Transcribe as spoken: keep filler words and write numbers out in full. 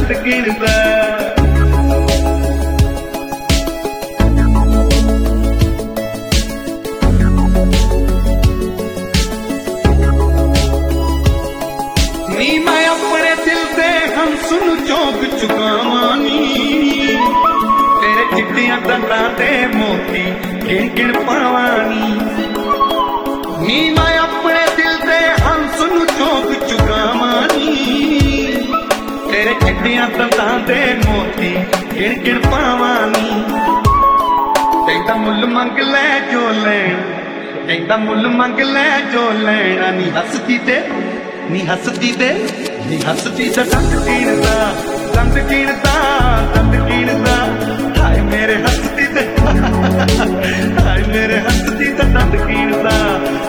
दंद गिणदा। नी मैं अपने दिल दे हंस नू चौक चुकावां नी, तेरे चिट्टियां दंदां दे मोती गिण गिण पावां नी। नी मैं अपने दिल दे हंस नू चौक चुकावां नी, तेरे चिट्टियां दंदां दे मोती गिण गिण पावां नी। तेरा मुल मंग लै जो लैण, तेरा मुल मंग लै जो लैणा। नी हसदी दे नी हसदी दे नी हसदी दे दंद गिणदा, दंद गिणदा, दंद गिणदा। हाय मेरे हसदी दे हाय मेरे हसदी दे दंद गिणदा।